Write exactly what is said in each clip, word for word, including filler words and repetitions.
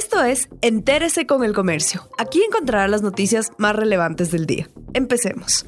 Esto es Entérese con el Comercio. Aquí encontrará las noticias más relevantes del día. Empecemos.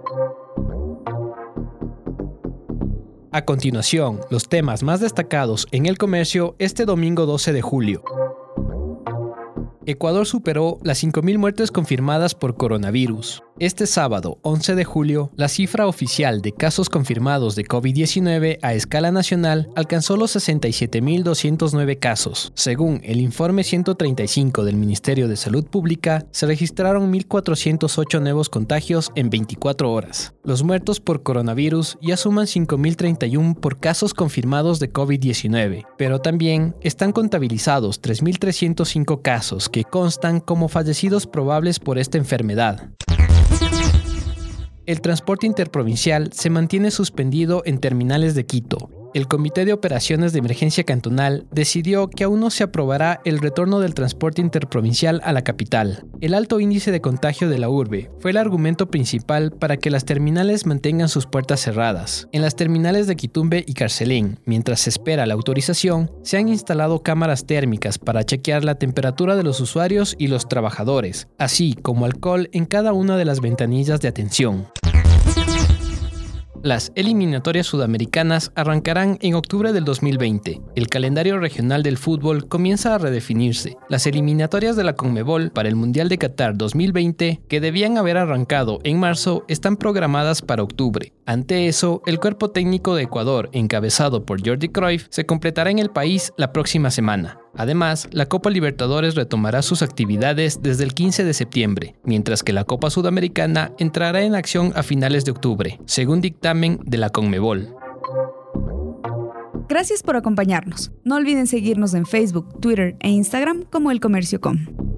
A continuación, los temas más destacados en el comercio este domingo doce de julio. Ecuador superó las cinco mil muertes confirmadas por coronavirus. Este sábado, once de julio, la cifra oficial de casos confirmados de COVID diecinueve a escala nacional alcanzó los sesenta y siete mil doscientos nueve casos. Según el informe ciento treinta y cinco del Ministerio de Salud Pública, se registraron mil cuatrocientos ocho nuevos contagios en veinticuatro horas. Los muertos por coronavirus ya suman cinco mil treinta y uno por casos confirmados de COVID diecinueve, pero también están contabilizados tres mil trescientos cinco casos que constan como fallecidos probables por esta enfermedad. El transporte interprovincial se mantiene suspendido en terminales de Quito. El Comité de Operaciones de Emergencia Cantonal decidió que aún no se aprobará el retorno del transporte interprovincial a la capital. El alto índice de contagio de la urbe fue el argumento principal para que las terminales mantengan sus puertas cerradas. En las terminales de Quitumbe y Carcelén, mientras se espera la autorización, se han instalado cámaras térmicas para chequear la temperatura de los usuarios y los trabajadores, así como alcohol en cada una de las ventanillas de atención. Las eliminatorias sudamericanas arrancarán en octubre del dos mil veinte. El calendario regional del fútbol comienza a redefinirse. Las eliminatorias de la Conmebol para el Mundial de Qatar dos mil veinte, que debían haber arrancado en marzo, están programadas para octubre. Ante eso, el cuerpo técnico de Ecuador, encabezado por Jordi Cruyff, se completará en el país la próxima semana. Además, la Copa Libertadores retomará sus actividades desde el quince de septiembre, mientras que la Copa Sudamericana entrará en acción a finales de octubre, según dictamen de la Conmebol. Gracias por acompañarnos. No olviden seguirnos en Facebook, Twitter e Instagram como El Comercio punto com.